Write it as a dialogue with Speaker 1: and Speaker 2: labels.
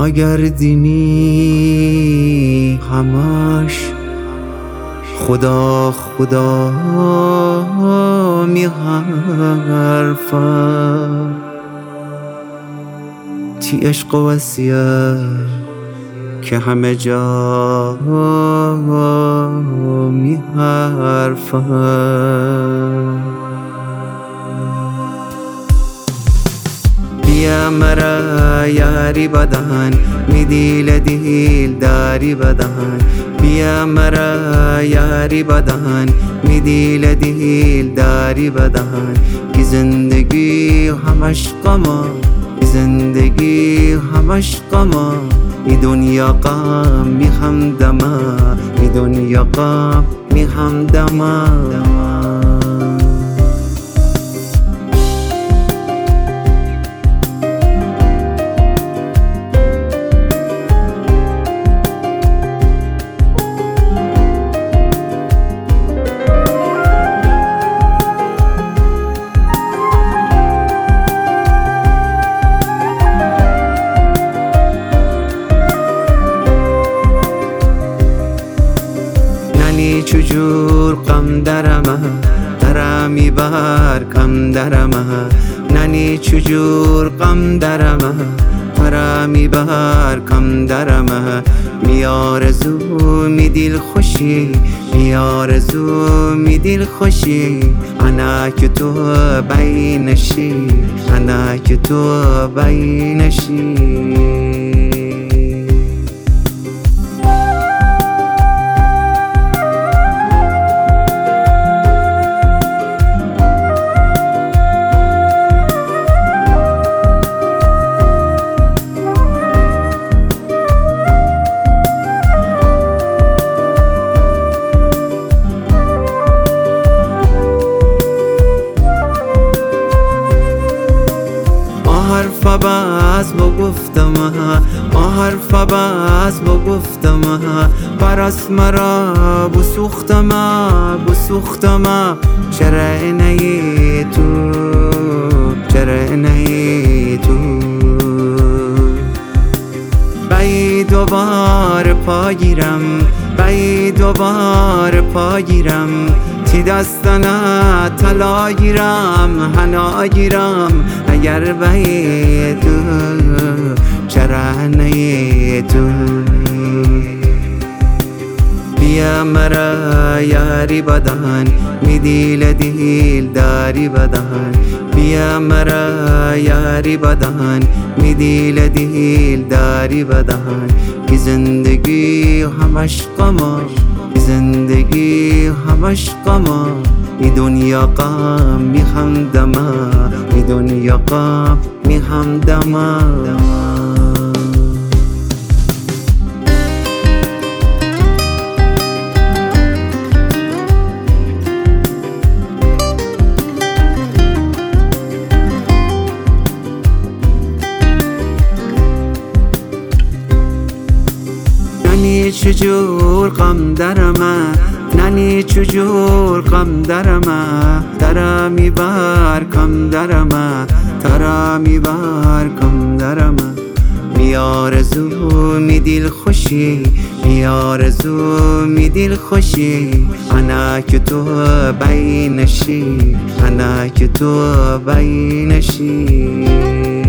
Speaker 1: نگردینی همش خدا خدا می حرفم تی عشق و وصیت که همه جا می حرفم بیا مرا یاری بدن می دیل داری بدن بیا مرا یاری بدن می دیل داری بدن کی زندگی همش غما زندگی همش غما ای دنیا غم می همدما ای دنیا غم می همدما چجور غم درمه درمی بر کم درمه ننی چجور غم درمه درمی بر کم درمه میارزو می دل خوشی میارزو می دل خوشی انا که تو بینشی انا که تو بینشی حرف باز بگفتم حرف باز بگفتم پرست مرا بسوختم چرا نهی تو چرا نهی تو بایی دوباره پاگیرم بایی دوباره پاگیرم تی دستانه طلا گیرم حنا گیرم اگر بایی تو چرا نهی تو بیا مرا یاری بدن می دیل داری بدن بیا مرا یاری بدن می دیل داری بدن کی زندگی همش غما زندگی همش غما ای دنیا غم می همدما ای دنیا غم می همدما ننی چجور غم درمه ننی چجور غم درمه درمی بر کم درمه درمی بر کم درمه میارزو می دل خوشی میارزو می دل خوشی انا که تو بینشی انا که تو بینشی